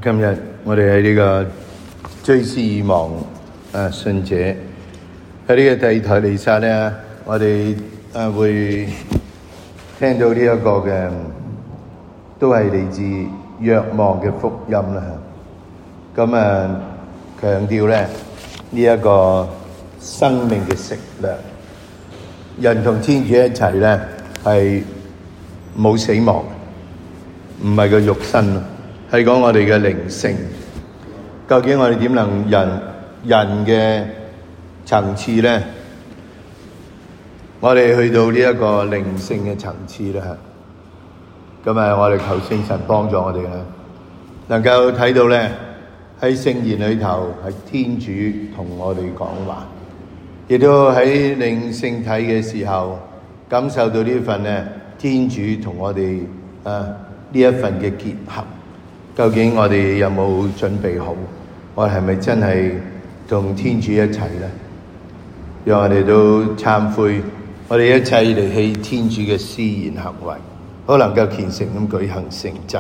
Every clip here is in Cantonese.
今日我哋喺呢個追思已亡信者喺呢個第二台彌撒咧，我哋會聽到呢一個嘅，都係嚟自若望嘅福音啦。咁強調咧呢一個生命嘅食糧，人同天主一齊咧係冇死亡，唔係個肉身，係講我哋嘅靈性。究竟我哋點能人嘅層次咧？我哋去到呢一個靈性嘅層次咧，咁我哋求聖神幫助我哋啦，能夠睇到咧喺聖言裏頭係天主同我哋講話，亦都喺領聖體嘅時候感受到呢份咧天主同我哋呢一份嘅結合。究竟我哋有冇準備好？我係咪真係同天主一齊咧？讓我哋都懺悔，我哋一切離棄天主嘅思言行為，好能夠虔誠咁舉行聖祭。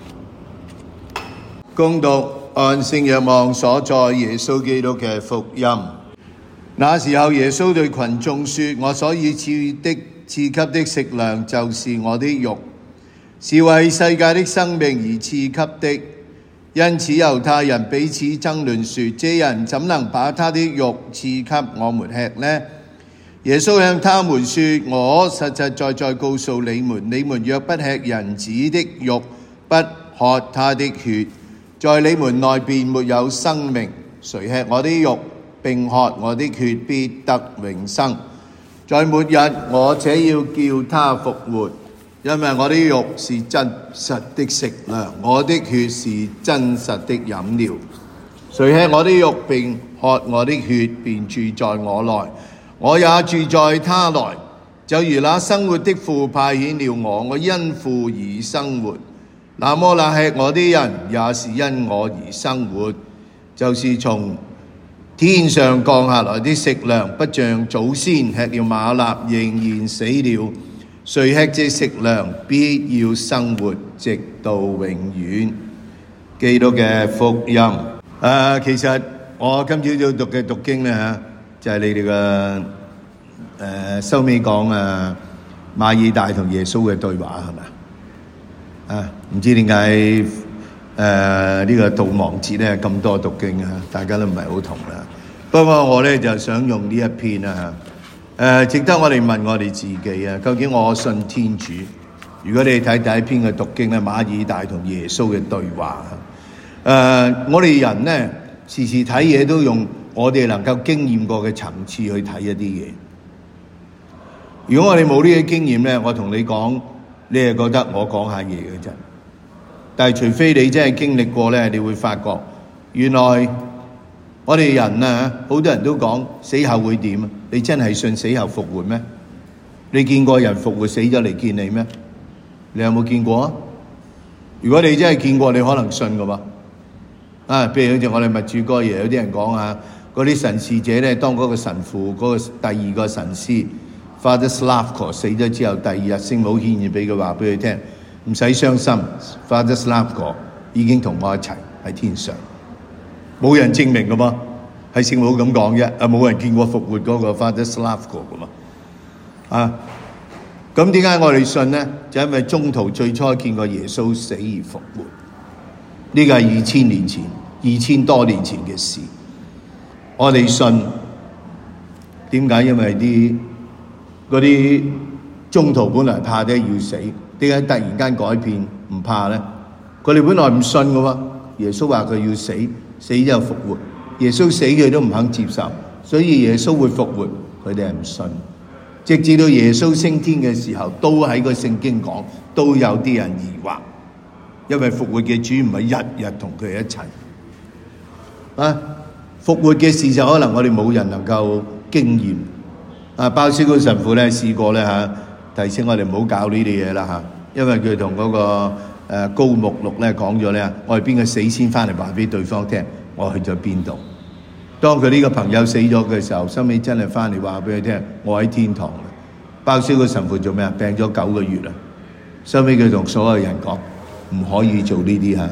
恭讀按聖若望所載耶穌基督嘅福音。那時候耶穌對群眾說：我所以賜給的食糧，就是我的肉，是為世界的生命而賜給的。因此猶太人彼此爭論說：這人怎能把他的肉賜給我們吃呢？耶穌向他們說：我實實在在告訴你們，你們若不吃人子的肉，不喝他的血，在你們內便沒有生命。誰吃我的肉並喝我的血，必得永生。在末日我且要叫他復活。因為我的肉是真實的食糧，我的血是真實的飲料。誰吃我的肉並喝我的血，便住在我內，我也住在他內。就如那生活的父派遣了我，我因父而生活。那麼那吃我的人也是因我而生活，就是從天上降下來的食糧，不像祖先吃了嗎哪，仍然死了。誰吃這食糧，必要生活直到永遠。基督嘅福音。其實我今朝早讀嘅讀經咧就係你哋嘅收尾講馬爾大同耶穌嘅對話係咪？唔知點解呢個悼亡節咧咁多讀經大家都唔係好同啦。不過我咧就想用呢一篇值得我哋問我哋自己究竟我信天主？如果你睇第一篇嘅讀經咧，馬爾大同耶穌嘅對話，我哋人咧時時睇嘢都用我哋能夠經驗過嘅層次去睇一啲嘢。如果我哋冇呢啲經驗咧，我同你講，你係覺得我講下嘢嘅啫。但係除非你真係經歷過咧，你會發覺原來我哋人好多人都講死後會點？你真係信死後復活咩？你見過人復活死咗嚟見你咩？你有冇見過啊？如果你真係見過，你可能信噶噃。譬如好似我哋默主哥爺有啲人講嗰啲神視者咧，當嗰個神父嗰個第二個神師 Father Slavko 死咗之後，第二日聖母顯現俾佢話俾佢聽，唔使傷心 ，Father Slavko 已經同我一齊喺天上。冇人證明噶嘛，係聖母咁講啫，冇人見過復活嗰個 Father Slavko 噶嘛，咁點解我哋信呢？就因為中途最初見過耶穌死而復活，呢個係2000年前，2000多年前嘅事。我哋信，點解？因為嗰啲中途本來怕啲要死，點解突然間改變唔怕呢？佢哋本來唔信噶喎，耶穌話佢要死。死之後復活，耶穌死佢都唔肯接受，所以耶穌會復活，佢哋係唔信。直至到耶穌升天嘅時候，都喺個聖經講，都有啲人疑惑，因為復活嘅主唔係日日同佢一齊。復活嘅事就可能我哋冇人能夠經驗。鮑思高神父咧試過咧提醒我哋唔好搞呢啲嘢啦因為佢同嗰個高木祿咧講咗咧，我係邊個死先翻嚟話俾對方聽，我去咗邊度。當佢呢個朋友死咗嘅時候，收尾真係翻嚟話俾佢聽，我喺天堂。鮑思高神父做咩病咗9個月收尾佢同所有人講，唔可以做呢啲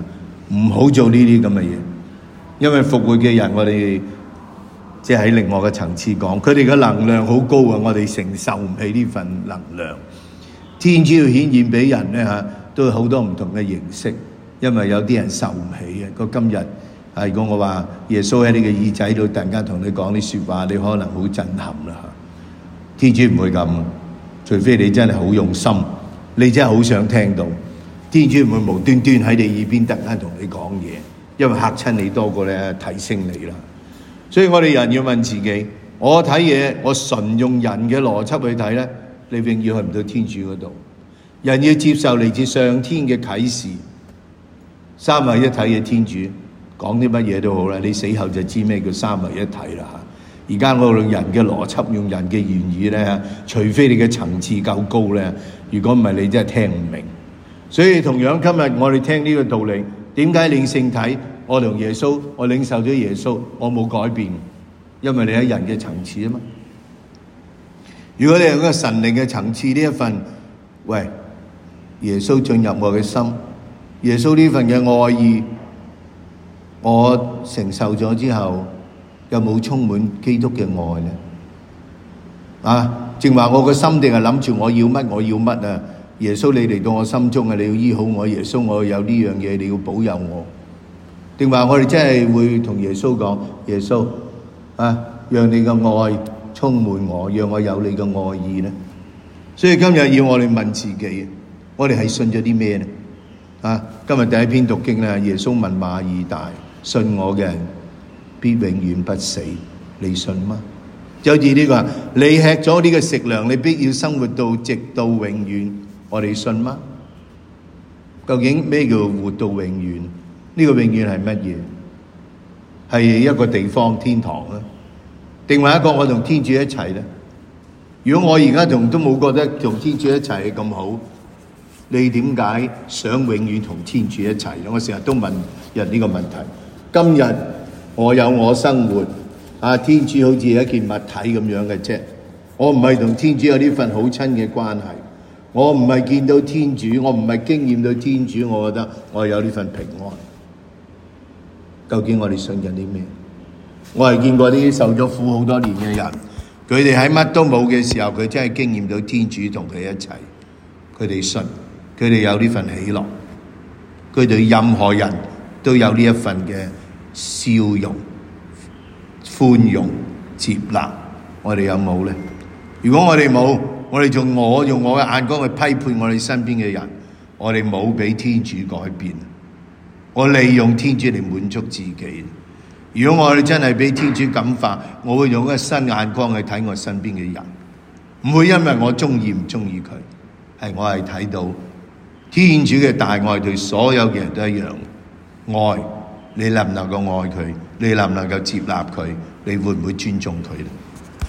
唔好做呢啲咁嘅嘢，因為復活嘅人，我哋即係喺另外嘅層次講，佢哋嘅能量好高啊，我哋承受唔起呢份能量。天主要顯現俾人咧都有好多唔同嘅形式，因為有啲人受唔起嘅。今日如果我話耶穌喺你嘅耳仔度突然間同你講啲説話，你可能好震撼啦。天主唔會咁，除非你真係好用心，你真係好想聽到。天主唔會無端端喺你耳邊突然間同你講嘢，因為嚇親你多過咧提升你啦。所以我哋人要問自己，我睇嘢，我純用人嘅邏輯去睇咧，你永遠去唔到天主嗰度。人要接受嚟自上天嘅啟示，三位一體嘅天主講啲乜嘢都好啦，你死後就知咩叫三位一體啦。而家我用人嘅邏輯，用人嘅言語咧，除非你嘅層次夠高咧，如果唔係你真係聽唔明。所以同樣今日我哋聽呢個道理，點解領聖體？我同耶穌，我領受咗耶穌，我冇改變，因為你喺人嘅層次啊嘛。如果你有一個神靈嘅層次呢一份，喂，耶穌進入我嘅心，耶穌呢份嘅愛意，我承受咗之後，有冇充滿基督嘅愛呢？正話我個心定係諗住我要乜我要乜啊？耶穌你嚟到我心中啊，你要醫好我，耶穌我有呢樣嘢，你要保佑我。定話我哋真係會同耶穌講，耶穌讓你嘅愛充滿我，讓我有你嘅愛意呢？所以今日要我哋問自己，我哋係信咗啲咩呢？今日第一篇讀經咧，耶穌問馬爾大，信我嘅人必永遠不死，你信嗎？就好似呢個，你吃咗呢個食糧，你必要生活到直到永遠，我哋信嗎？究竟咩叫活到永遠？呢個永遠係乜嘢？係一個地方天堂咧，定係一個我同天主一齊咧？如果我而家都冇覺得同天主一齊咁好，你點解想永遠同天主一齊咧？我成日都問人呢個問題。今日我有我生活，天主好似一件物體咁樣嘅啫。我唔係同天主有呢份好親嘅關係，我唔係見到天主，我唔係經驗到天主，我覺得我有呢份平安。究竟我哋信緊啲咩？我係見過啲受咗苦好多年嘅人，佢哋喺乜都冇嘅時候，佢真係經驗到天主同佢一齊。佢哋信，佢哋有呢份喜樂，佢對任何人都有呢一份嘅笑容、寬容、接納。我哋有冇呢？如果我哋冇，我哋用我嘅眼光去批判我哋身邊嘅人，我哋冇俾天主改變。我利用天主嚟滿足自己。如果我哋真係俾天主感化，我會用一個新眼光去睇我身邊嘅人，唔會因為我中意唔中意佢，係我係睇到天主嘅大愛對所有嘅人都一樣。愛，你能唔能夠愛佢？你能唔能夠接納佢？你會唔會尊重佢咧？